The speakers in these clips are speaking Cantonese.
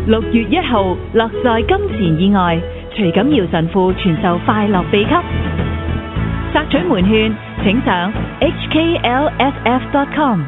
6月1號，樂在金錢以外，徐錦堯神父傳授快樂秘笈。索取門券，請上 hklff.com。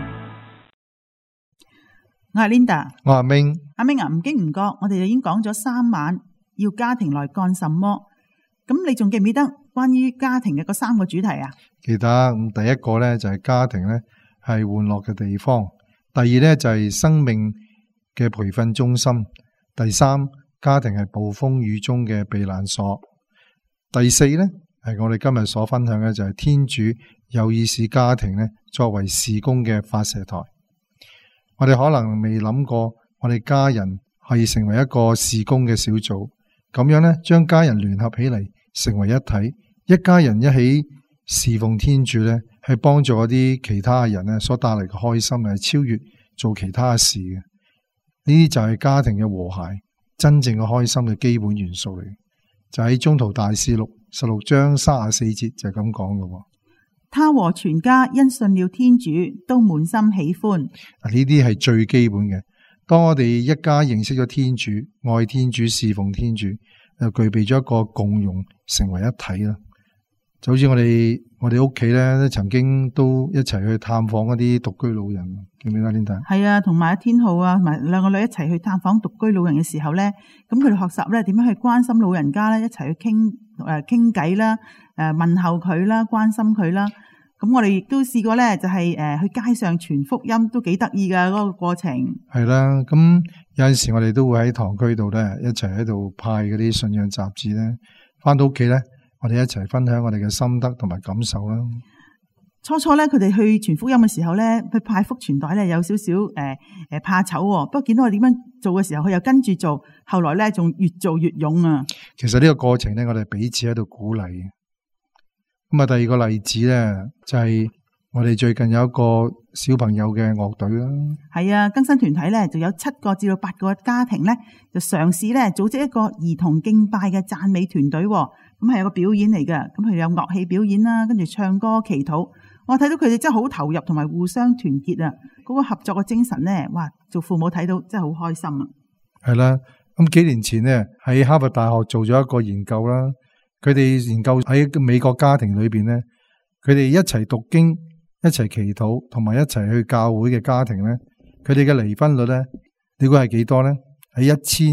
我係 Linda， 我係阿明。 阿明啊，唔經唔覺，我哋已經講咗3晚要家庭來幹什麼。咁你仲記唔記得關於家庭嘅嗰3個主題啊？ 記得。第一個咧就係家庭咧係玩樂嘅地方，第二咧就係生命嘅培訓中心，第3家庭係暴風雨中嘅避難所，第4咧係我哋今日所分享嘅就係天主有意使家庭咧作為事工嘅發射台。我哋可能未諗過我哋家人可以成為一個事工嘅小組，咁樣咧將家人聯合起嚟成為一體，一家人一起侍奉天主咧，係幫助一啲其他人咧所帶嚟嘅開心，係超越做其他事嘅。呢啲就係家庭嘅和諧，真正嘅開心嘅基本元素嚟。就喺宗徒大事錄16章34節就係咁講嘅。 他和全家因信了天主，都滿心喜歡。 呢啲係最基本嘅。當我哋一家認識咗天主、愛天主、侍奉天主，就具備咗一個共融，成為一體啦。就好似我哋屋企咧，曾經都一齊去探訪一啲獨居老人，記唔記得 Linda？ 係啊，同埋阿天浩啊，同埋兩個女一齊去探訪獨居老人嘅時候咧，咁佢哋學習咧點樣去關心老人家咧，一齊去傾偈啦，問候佢啦，關心佢啦。咁我哋亦都試過咧，就係去街上傳福音，都幾得意噶嗰個過程。係啦，咁有陣時我哋都會喺堂區度咧，一齊喺度派嗰啲信仰雜誌咧，翻到屋企咧，我哋一齊分享我哋嘅心得同埋感受啦。 初咧，佢哋去傳福音嘅時候咧，去派福傳袋咧，有少少怕醜。不過見到我點樣做嘅時候，佢又跟住做。後來咧，仲越做越勇啊！ 其實呢個過程咧，我哋彼此喺度鼓勵。咁啊，第二個例子咧，就係我哋最近有一個小朋友嘅樂隊啦。係啊，更新團體咧，就有7個至到8個家庭咧，就嘗試咧組織一個兒童敬拜嘅讚美團隊。咁係有個表演嚟嘅，咁佢有樂器表演啦，跟住唱歌祈禱。我睇到佢哋真係好投入，同埋互相團結啊！嗰個合作嘅精神咧，哇！做父母睇到真係好開心啊！係啦，咁幾年前咧喺哈佛大學做咗一個研究啦。佢哋研究喺美國家庭裏邊咧，佢哋一齊讀經、一齊祈禱，同埋一齊去教會嘅家庭咧，佢哋嘅離婚率咧，你估係幾多咧？係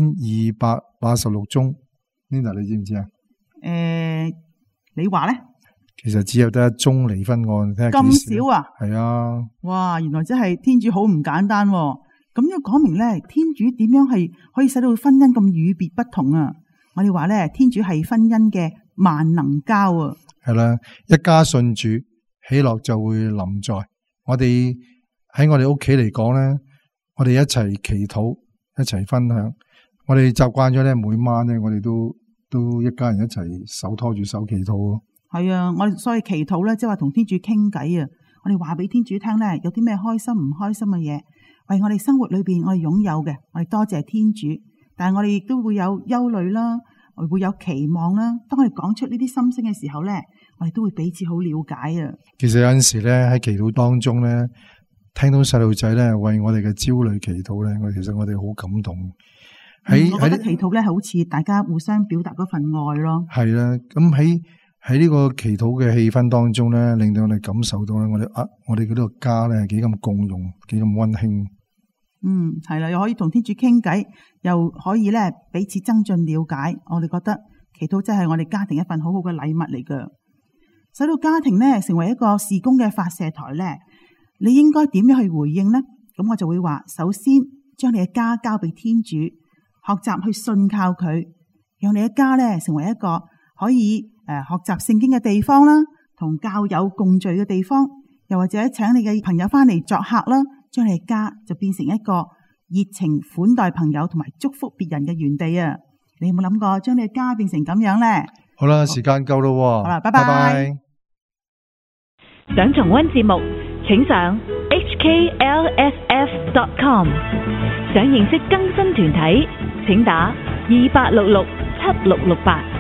1286宗。Linda， 你知唔知啊？你話咧？其實只有得1宗離婚案，睇下幾少。咁少啊？係啊。哇！原來真係天主好唔簡單。咁樣講明咧，天主點樣係可以使到婚姻咁與別不同啊？我哋話咧，天主係婚姻嘅萬能膠啊！係啦，一家信主，喜樂就會臨在。我哋喺我哋屋企嚟講咧，我哋一齊祈禱，一齊分享。我哋習慣咗咧，每晚咧，我哋都一家人一齊手拖住手祈禱咯。係啊，我哋所以祈禱咧，即係話同天主傾偈啊！我哋話俾天主聽咧，有啲咩開心唔開心嘅嘢，為我哋生活裏邊我哋擁有嘅，我哋多謝天主。但係我哋亦都會有憂慮啦，會有期望啦。當我哋講出呢啲心聲嘅時候咧，我哋都會彼此好了解啊。其實有陣時咧喺祈禱當中咧，聽到細路仔咧為我哋嘅焦慮祈禱咧，其實我哋好感動。我覺得祈禱咧係好似大家互相表達嗰份愛咯。係啦，咁喺呢個祈禱嘅氣氛當中咧，令到我哋感受到咧，我哋嗰個家咧係幾咁共融，幾咁溫馨。係啦，又可以同天主傾偈，又可以咧彼此增進了解。我哋覺得祈禱真係我哋家庭一份好好嘅禮物嚟噶。使到家庭咧成為一個事工嘅發射台咧，你應該點樣去回應呢？咁我就會話，首先將你嘅家交俾天主，學習去信靠佢，讓你嘅家咧成為一個可以學習聖經嘅地方啦，同教友共聚嘅地方，又或者請你嘅朋友翻嚟作客啦，將你嘅家就變成一個熱情款待朋友同埋祝福別人嘅園地啊！你有冇諗過將你嘅家變成咁樣呢？好啦，時間夠咯，好啦，拜拜。 想重溫節目，請上 hklff.com。想認識更新團體，請打28667668。